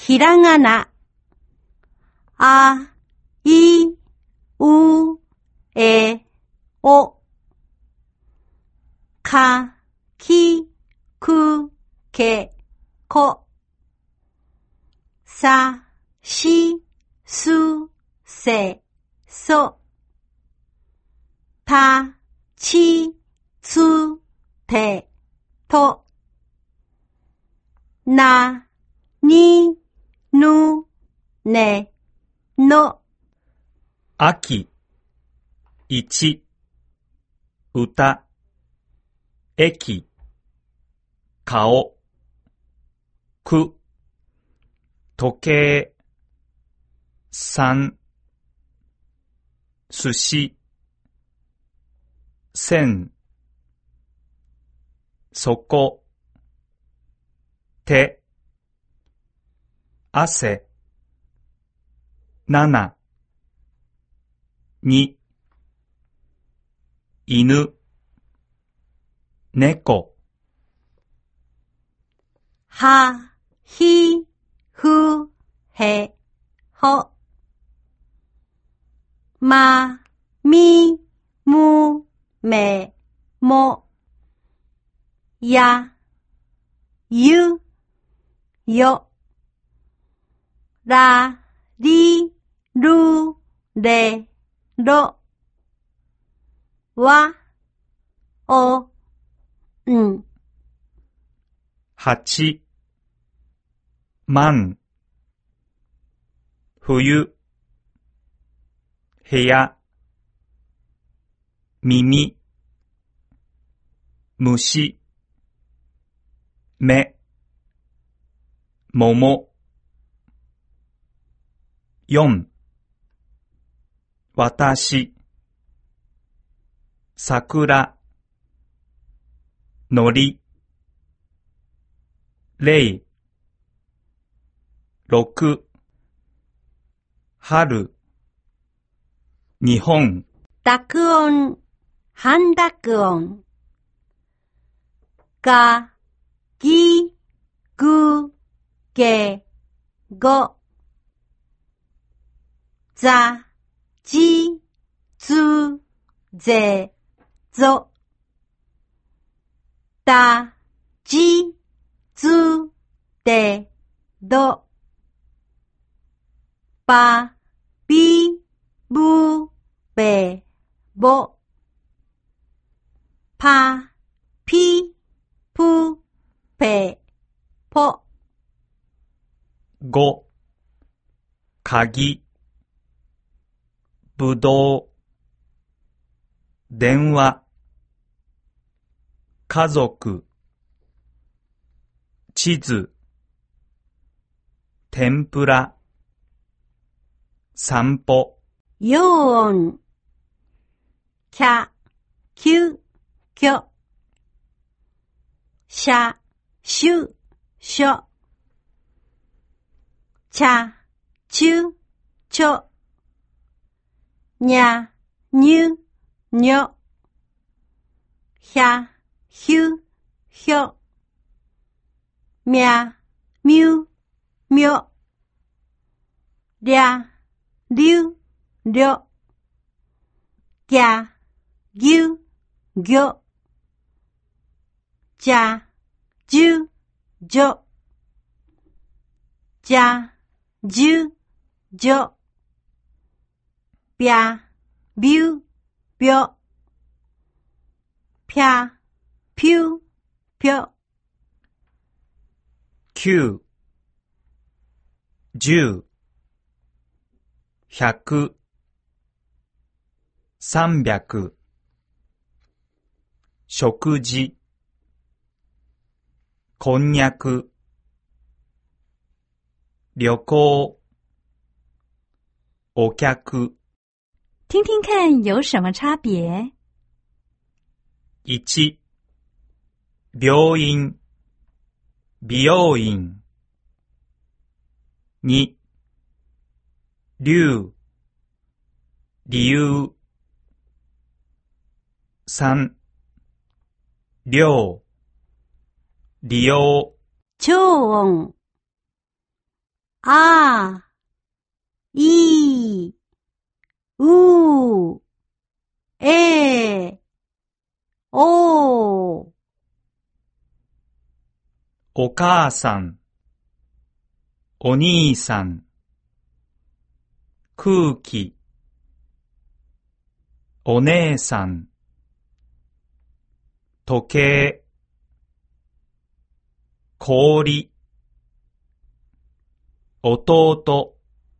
ひらがな、あ、い、う、え、お。か、き、く、け、こ。さ、し、す、せ、そ。た、ち、つ、て、と。な、に、ぬ、ね、の。 秋、一、歌、駅、顔、く、時計、三、寿司、線、そこ、手、汗、七、に、犬、猫。 は、ひ、ふ、へ、ほ。ま、み、む、め、も。や、ゆ、よ。ら、り、る、れ、ろ。わ、お、ん。 八、万、冬、部屋、耳、虫、目、桃。四、私、桜、のり、零、六、春、日本。 濁音、半濁音。が、ぎ、ぐ、げ、ご。ざ、じ、ず、ぜ、ぞ。だ、じ、ず、で、ど。ば、び、ぶ、べ、ぼ。ぱ、ぴ、ぷ、ぺ、ぽ。 五、鍵、ぶどう、電話、家族、地図、天ぷら、散歩。 よう音。きゃ、きゅ、きょ。しゃ、しゅ、しょ。ちゃ、ちゅ、ちょ。にゃ、にゅ、にょ。ひゃ、ひゅ、ひょ。みゃ、みゅ、みょ。りゃ、りゅ、りょ。ぎゃ、ぎゅ、ぎょ。じゃ、じゅ、じょ。じゃ、じゅ、じょ。びゃ、びゅ、びょ。ぴゃ、ぴゅ、ぴょ。 九、十、百、300、食事、こんにゃく、旅行、お客。 听听看有什么差别？ 一、病院、美容院。二、竜、理由。三、量、利用。 超音。 あ、い、う、え、お。 お母さん、お兄さん、空気、お姉さん、時計、氷、弟、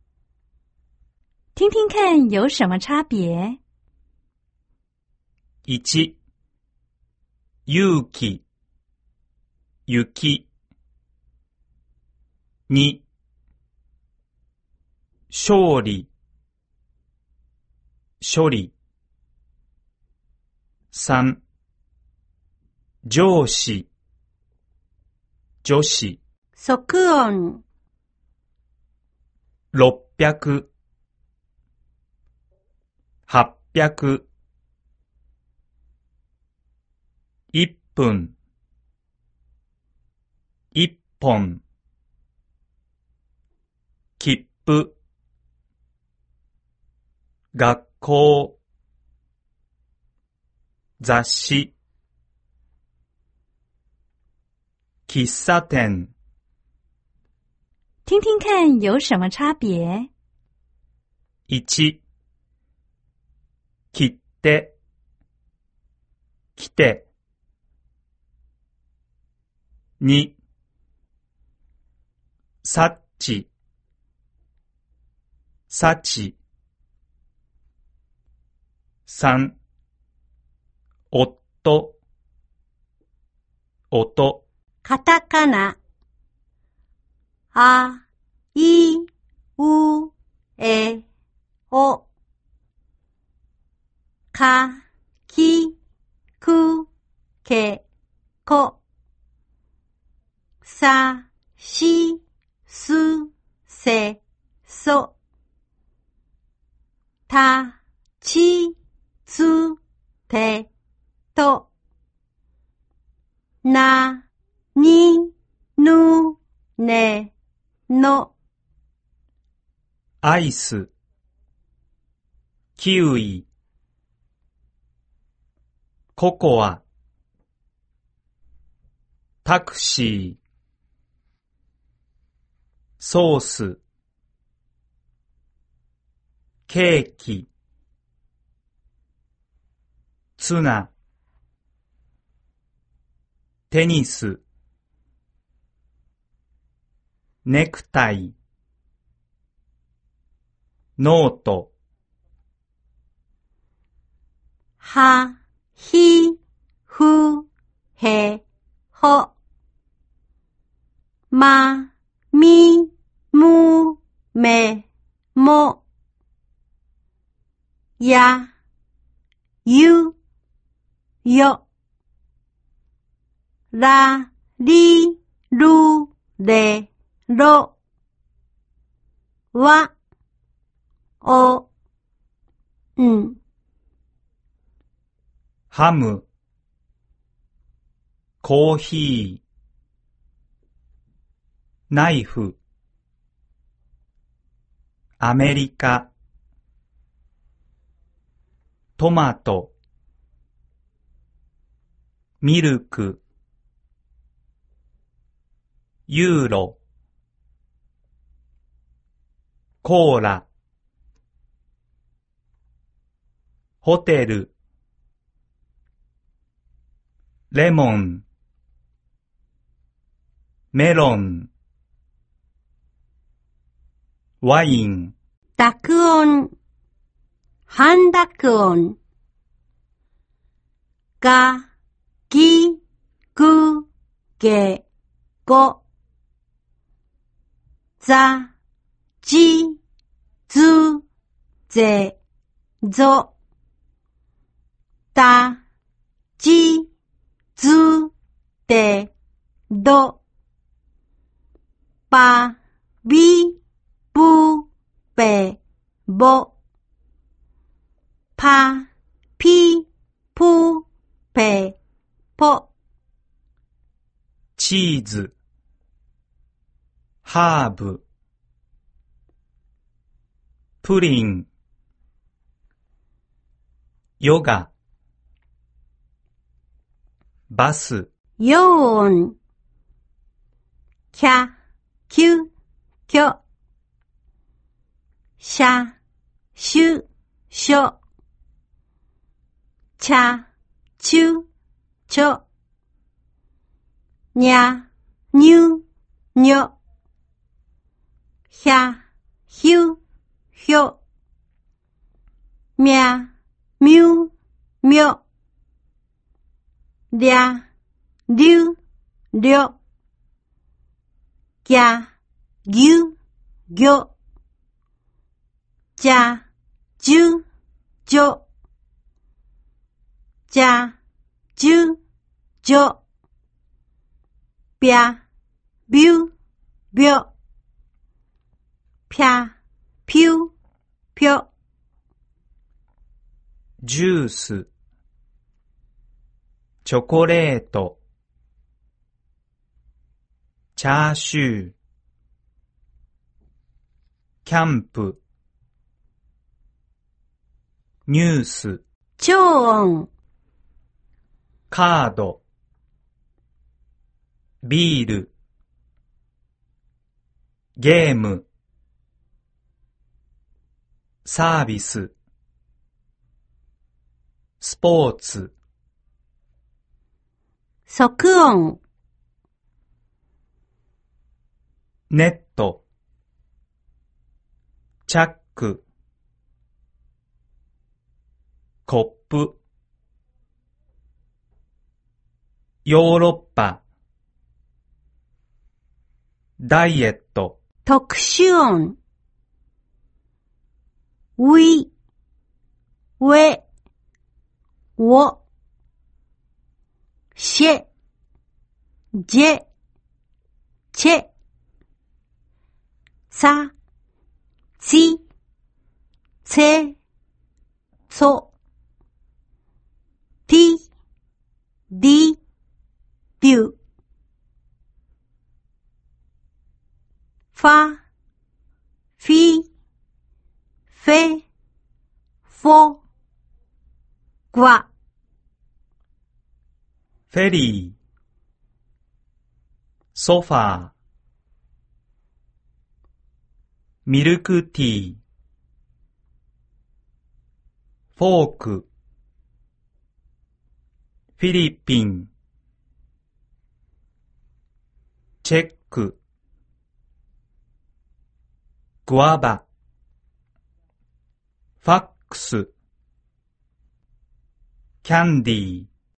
听听看有什么差别？ 1、勇気、雪。2、勝利、処理。3、上司、女子。 即音、 600、800、1分、1本、切符、学校、雑誌、喫茶店。 听听看有什么差别？ 1、切手、来て。2、察知、幸。3、夫、音。 カタカナ。あ、い、う、え、お。か、き、く、け、こ。さ、し、す、せ、そ。た、ち、つ、て、と。な、に、ぬ、ね、の。 アイス、キウイ、ココア、タクシー、ソース、ケーキ、ツナ、テニス、ネクタイ、ノート。 は、ひ、ふ、へ、ほ。ま、み、む、め、も。や、ゆ、よ。ら、り、る、れ、ろ。わ、お、ん。 ハム、コーヒー、ナイフ、アメリカ、トマト、ミルク、ユーロ、コーラ、ホテル、レモン、メロン、ワイン。 濁音、半濁音。が、ぎ、ぐ、げ、ご。ざ、じ、ず、ぜ、ぞ。た、じ、ず、で、ど。ば、び、ぶ、べ、ぼ。ぱ、ぴ、ぷ、ぺ、ぽ。 チーズ、ハーブ、 プリン、ヨガ、バス、 よーん、きゃ、きゅ、きょ、しゃ、しゅ、しょ、ちゃ、ちゅ、ちょ、にゃ、にゅ、にょ、ひゃ、ひゅ、ひょ、みゃ、みゅ、みょ、りゃ、りゅ、りょ、ぎゃ、ぎゅ、ぎょ、じゃ、じゅ、じょ、じゃ、じゅ、じょ、びゃ、びゅ、びょ、ぴゃ、ぴゅ、ぴょ、 ジュース、チョコレート、チャーシュー、キャンプ、ニュース、 超音、 カード、ビール、ゲーム、サービス、スポーツ、 即音、 ネット、チャック、コップ、ヨーロッパ、ダイエット、 特殊音、ウィ、ウェ、ウォ、シェ、ジェ、チェ、サ、チ、ツェ、ツォ、ティ、ディ、デュ、ファ、フィ、フェ、フォ、グワ、 フェリー、ソファー、ミルクティー、フォーク、フィリピン、チェック、グアバ、ファックス、キャンディー、